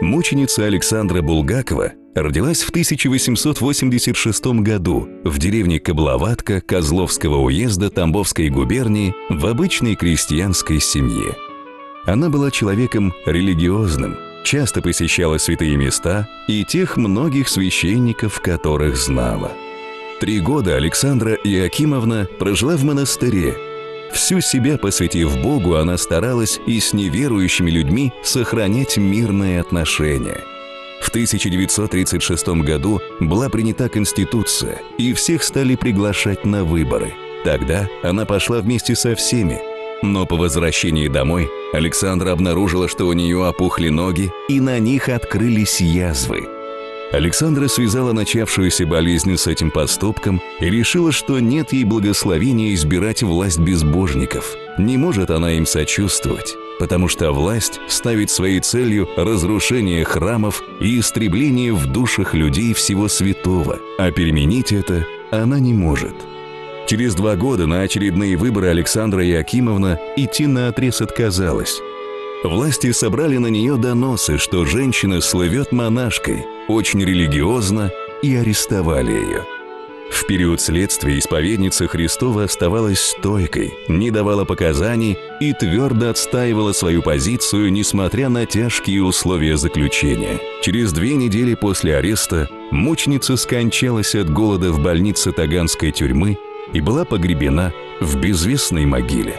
Мученица Александра Булгакова родилась в 1886 году в деревне Кабловатка Козловского уезда Тамбовской губернии в обычной крестьянской семье. Она была человеком религиозным, часто посещала святые места и тех многих священников, которых знала. 3 года Александра Иоакимовна прожила в монастыре. Всю себя посвятив Богу, она старалась и с неверующими людьми сохранять мирные отношения. В 1936 году была принята Конституция, и всех стали приглашать на выборы. Тогда она пошла вместе со всеми. Но по возвращении домой Александра обнаружила, что у нее опухли ноги, и на них открылись язвы. Александра связала начавшуюся болезнь с этим поступком и решила, что нет ей благословения избирать власть безбожников. Не может она им сочувствовать, потому что власть ставит своей целью разрушение храмов и истребление в душах людей всего святого, а переменить это она не может. Через 2 года на очередные выборы Александра Иоакимовна идти наотрез отказалась. Власти собрали на нее доносы, что женщина слывет монашкой, очень религиозно, и арестовали ее. В период следствия исповедница Христова оставалась стойкой, не давала показаний и твердо отстаивала свою позицию, несмотря на тяжкие условия заключения. Через 2 недели после ареста мученица скончалась от голода в больнице Таганской тюрьмы и была погребена в безвестной могиле.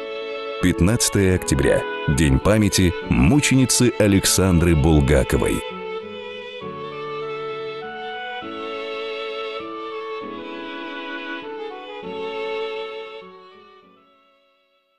15 октября – День памяти мученицы Александры Булгаковой.